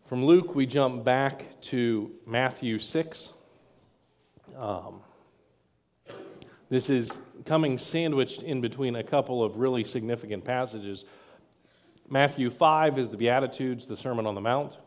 From Luke, we jump back to Matthew 6. This is coming sandwiched in between a couple of really significant passages. Matthew 5 is the Beatitudes, the Sermon on the Mount.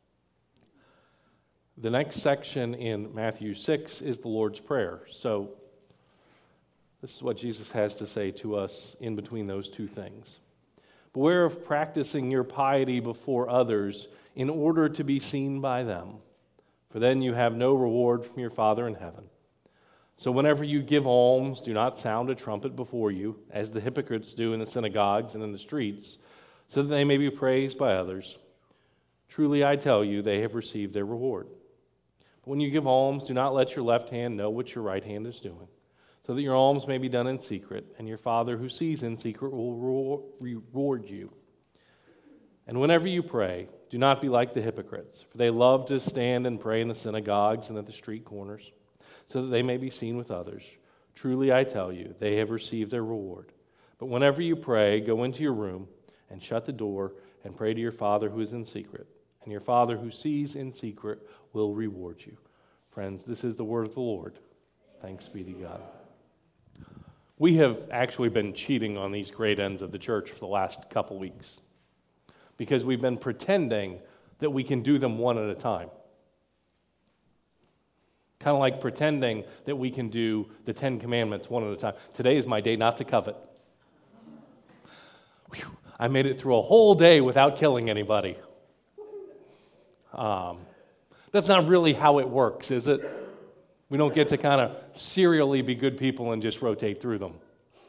The next section in Matthew 6 is the Lord's Prayer. So this is what Jesus has to say to us in between those two things. Beware of practicing your piety before others in order to be seen by them, for then you have no reward from your Father in heaven. So whenever you give alms, do not sound a trumpet before you, as the hypocrites do in the synagogues and in the streets, so that they may be praised by others. Truly I tell you, they have received their reward. But when you give alms, do not let your left hand know what your right hand is doing, so that your alms may be done in secret, and your Father who sees in secret will reward you. And whenever you pray, do not be like the hypocrites, for they love to stand and pray in the synagogues and at the street corners, so that they may be seen with others. Truly I tell you, they have received their reward. But whenever you pray, go into your room and shut the door and pray to your Father who is in secret, and your Father who sees in secret will reward you. Friends, this is the word of the Lord. Thanks be to God. We have actually been cheating on these great ends of the church for the last couple weeks because we've been pretending that we can do them one at a time. Kind of like pretending that we can do the 10 Commandments one at a time. Today is my day not to covet. Whew, I made it through a whole day without killing anybody. That's not really how it works, is it? We don't get to kind of serially be good people and just rotate through them.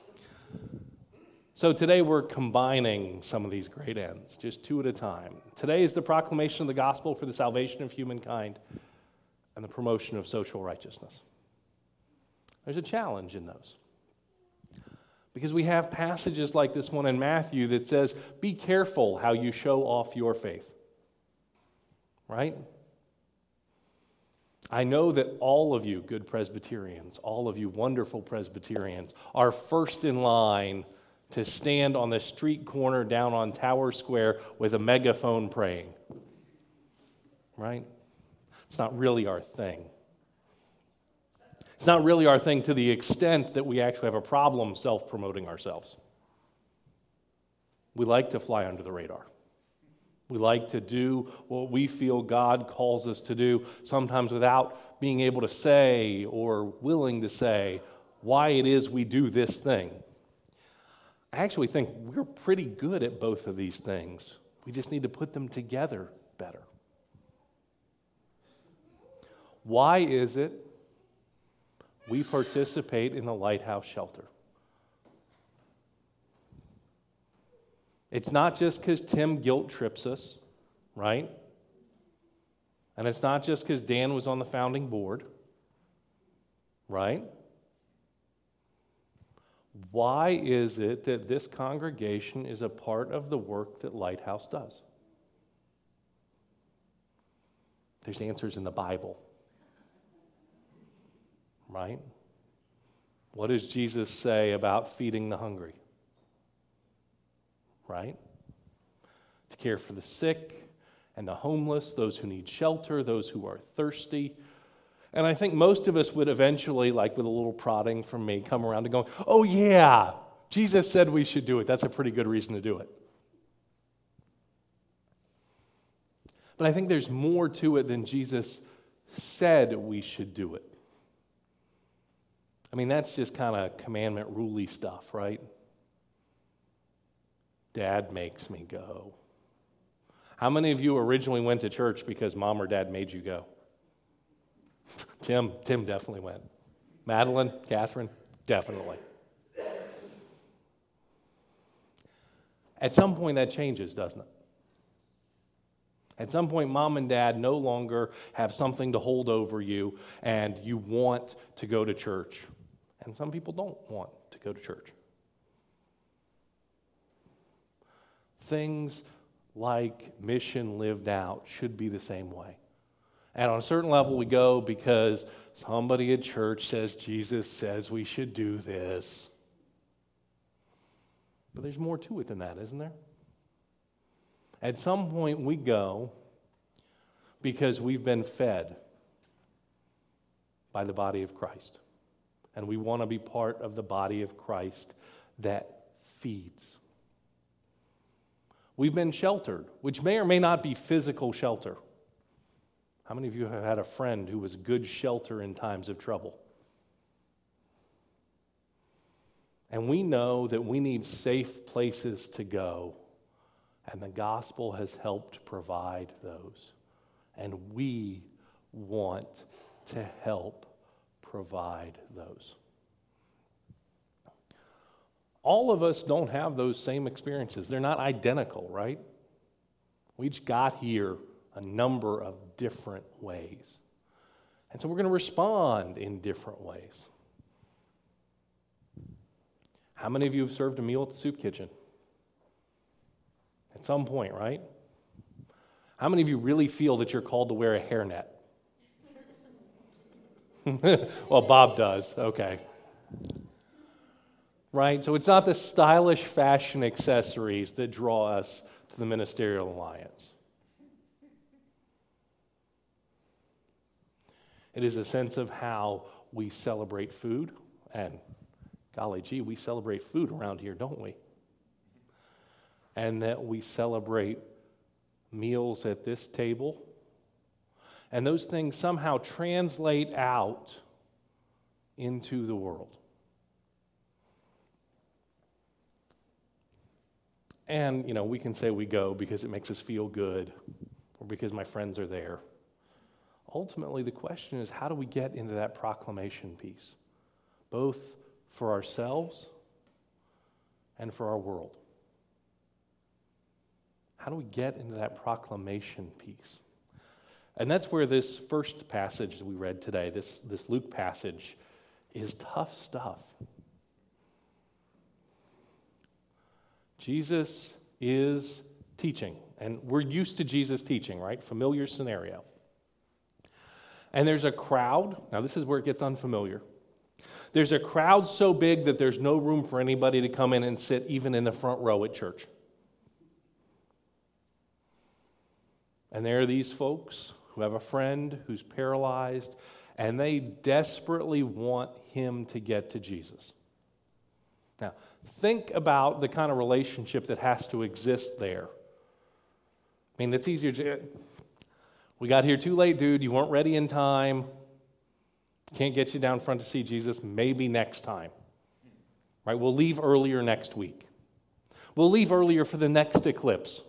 So today we're combining some of these great ends, just two at a time. Today is the proclamation of the gospel for the salvation of humankind and the promotion of social righteousness. There's a challenge in those. Because we have passages like this one in Matthew that says, be careful how you show off your faith. Right? I know that all of you good Presbyterians, all of you wonderful Presbyterians, are first in line to stand on the street corner down on Tower Square with a megaphone praying. Right? It's not really our thing. It's not really our thing to the extent that we actually have a problem self-promoting ourselves. We like to fly under the radar. We like to do what we feel God calls us to do, sometimes without being able to say or willing to say why it is we do this thing. I actually think we're pretty good at both of these things. We just need to put them together better. Why is it we participate in the Lighthouse Shelter? It's not just because Tim guilt trips us, right? And it's not just because Dan was on the founding board, right? Why is it that this congregation is a part of the work that Lighthouse does? There's answers in the Bible, right? What does Jesus say about feeding the hungry? Right? To care for the sick and the homeless, those who need shelter, those who are thirsty. And I think most of us would eventually, like with a little prodding from me, come around to going, oh yeah, Jesus said we should do it. That's a pretty good reason to do it. But I think there's more to it than Jesus said we should do it. I mean, that's just kind of commandment rule-y stuff, right? Dad makes me go. How many of you originally went to church because mom or dad made you go? Tim definitely went. Madeline, Catherine, definitely. At some point that changes, doesn't it? At some point, mom and dad no longer have something to hold over you, and you want to go to church. And some people don't want to go to church. Things like mission lived out should be the same way. And on a certain level, we go because somebody at church says Jesus says we should do this. But there's more to it than that, isn't there? At some point, we go because we've been fed by the body of Christ. And we want to be part of the body of Christ that feeds. We've been sheltered, which may or may not be physical shelter. How many of you have had a friend who was good shelter in times of trouble? And we know that we need safe places to go, and the gospel has helped provide those. And we want to help provide those. All of us don't have those same experiences. They're not identical, right? We each got here a number of different ways. And so we're going to respond in different ways. How many of you have served a meal at the soup kitchen? At some point, right? How many of you really feel that you're called to wear a hairnet? Well, Bob does. Okay. Right? So it's not the stylish fashion accessories that draw us to the Ministerial Alliance. It is a sense of how we celebrate food, and golly gee, we celebrate food around here, don't we? And that we celebrate meals at this table. And those things somehow translate out into the world. And, we can say we go because it makes us feel good or because my friends are there. Ultimately, the question is, how do we get into that proclamation piece, both for ourselves and for our world? How do we get into that proclamation piece? And that's where this first passage that we read today, this Luke passage, is tough stuff. Jesus is teaching, and we're used to Jesus teaching, right? Familiar scenario. And there's a crowd. Now, this is where it gets unfamiliar. There's a crowd so big that there's no room for anybody to come in and sit even in the front row at church. And there are these folks who have a friend who's paralyzed, and they desperately want him to get to Jesus. Now, think about the kind of relationship that has to exist there. I mean, it's easier to... We got here too late, dude. You weren't ready in time. Can't get you down front to see Jesus. Maybe next time. Right? We'll leave earlier next week. We'll leave earlier for the next eclipse.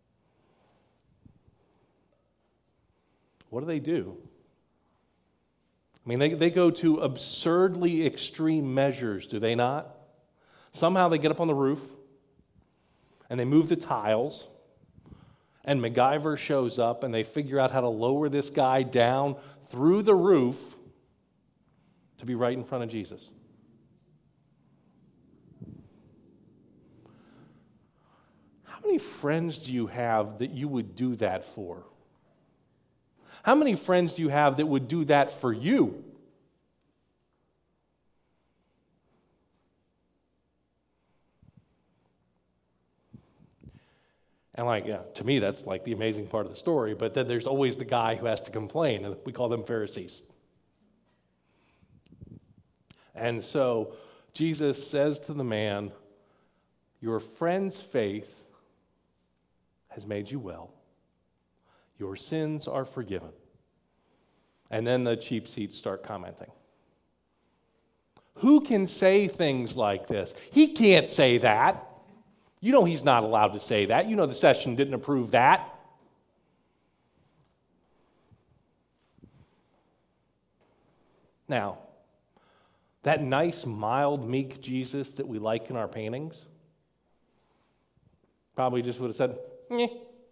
What do? I mean, they go to absurdly extreme measures, do they not? Somehow they get up on the roof, and they move the tiles, and MacGyver shows up, and they figure out how to lower this guy down through the roof to be right in front of Jesus. How many friends do you have that you would do that for? How many friends do you have that would do that for you? And to me, that's like the amazing part of the story, but then there's always the guy who has to complain, and we call them Pharisees. And so Jesus says to the man, your friend's faith has made you well. Your sins are forgiven. And then the cheap seats start commenting. Who can say things like this? He can't say that. You know he's not allowed to say that. You know the session didn't approve that. Now, that nice, mild, meek Jesus that we like in our paintings probably just would have said, "Meh."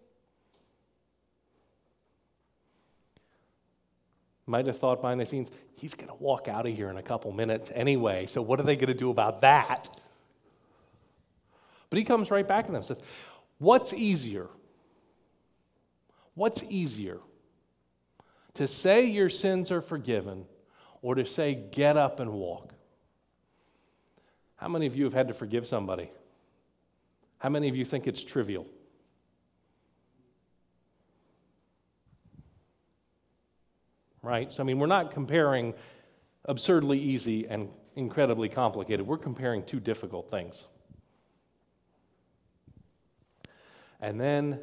Might have thought behind the scenes, he's going to walk out of here in a couple minutes anyway, so what are they going to do about that? But he comes right back to them and says, what's easier? What's easier? To say your sins are forgiven or to say get up and walk? How many of you have had to forgive somebody? How many of you think it's trivial? right? So, I mean, we're not comparing absurdly easy and incredibly complicated. We're comparing two difficult things. And then,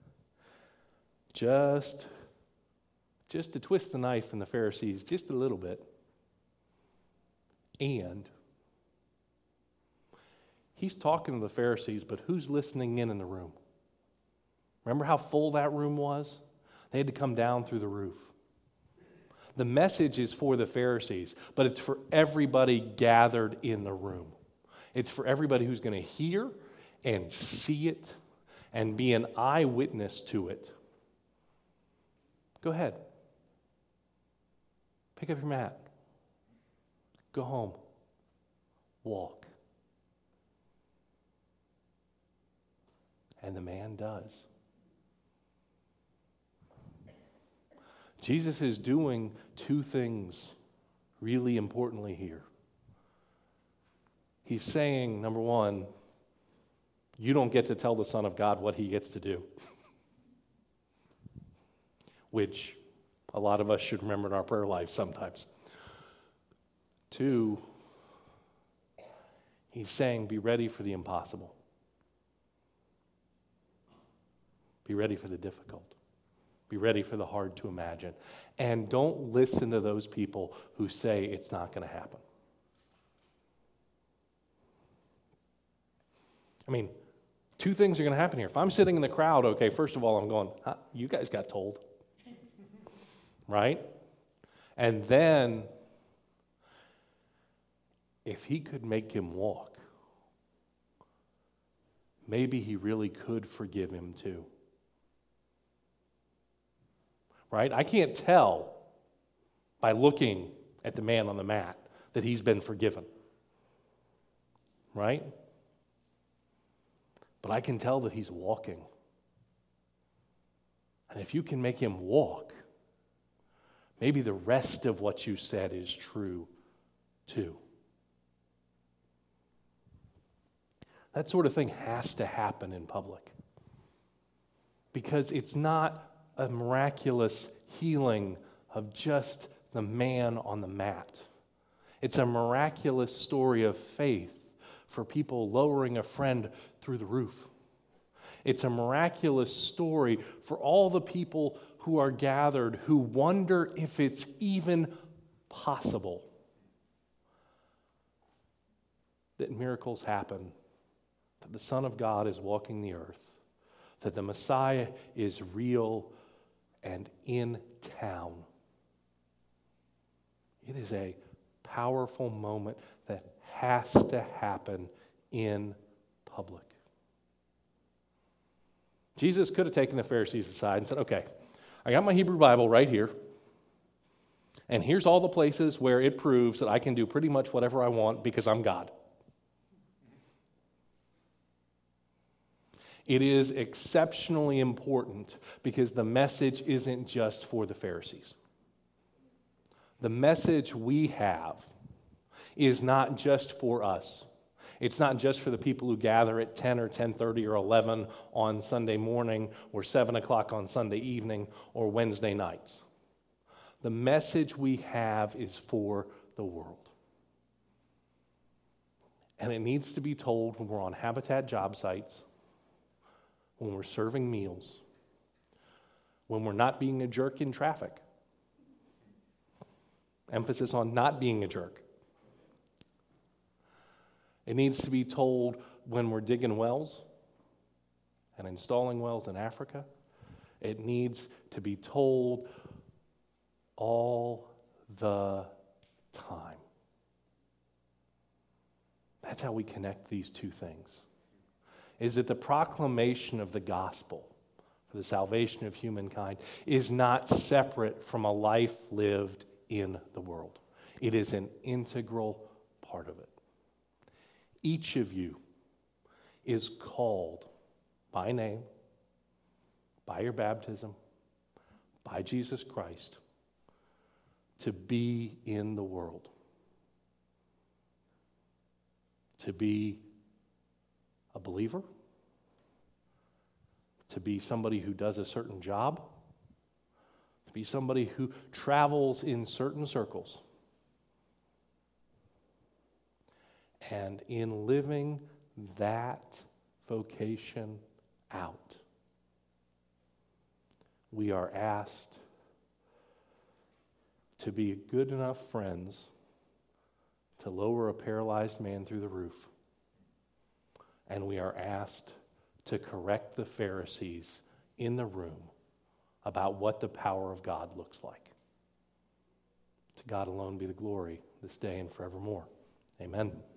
just to twist the knife in the Pharisees just a little bit, and he's talking to the Pharisees, but who's listening in the room? Remember how full that room was? They had to come down through the roof. The message is for the Pharisees, but it's for everybody gathered in the room. It's for everybody who's going to hear and see it and be an eyewitness to it. Go ahead. Pick up your mat. Go home. Walk. And the man does. Jesus is doing two things really importantly here. He's saying, number one, you don't get to tell the Son of God what he gets to do, which a lot of us should remember in our prayer life sometimes. Two, he's saying, be ready for the impossible. Be ready for the difficult. Be ready for the hard to imagine. And don't listen to those people who say it's not going to happen. I mean, two things are going to happen here. If I'm sitting in the crowd, okay, first of all, I'm going, you guys got told. Right? And then, if he could make him walk, maybe he really could forgive him too. Right? I can't tell by looking at the man on the mat that he's been forgiven. Right? But I can tell that he's walking. And if you can make him walk, maybe the rest of what you said is true too. That sort of thing has to happen in public. Because it's not a miraculous healing of just the man on the mat. It's a miraculous story of faith for people lowering a friend through the roof. It's a miraculous story for all the people who are gathered who wonder if it's even possible that miracles happen, that the Son of God is walking the earth, that the Messiah is real and in town. It is a powerful moment that has to happen in public. Jesus could have taken the Pharisees aside and said, okay, I got my Hebrew Bible right here, and here's all the places where it proves that I can do pretty much whatever I want because I'm God. It is exceptionally important because the message isn't just for the Pharisees. The message we have is not just for us. It's not just for the people who gather at 10 or 10:30 or 11 on Sunday morning or 7 o'clock on Sunday evening or Wednesday nights. The message we have is for the world. And it needs to be told when we're on Habitat job sites, when we're serving meals, when we're not being a jerk in traffic. Emphasis on not being a jerk. It needs to be told when we're digging wells and installing wells in Africa. It needs to be told all the time. That's how we connect these two things. Is that the proclamation of the gospel for the salvation of humankind is not separate from a life lived in the world. It is an integral part of it. Each of you is called by name, by your baptism, by Jesus Christ, to be in the world, to be a believer, to be somebody who does a certain job, to be somebody who travels in certain circles. And in living that vocation out, we are asked to be good enough friends to lower a paralyzed man through the roof. And we are asked to correct the Pharisees in the room about what the power of God looks like. To God alone be the glory this day and forevermore. Amen.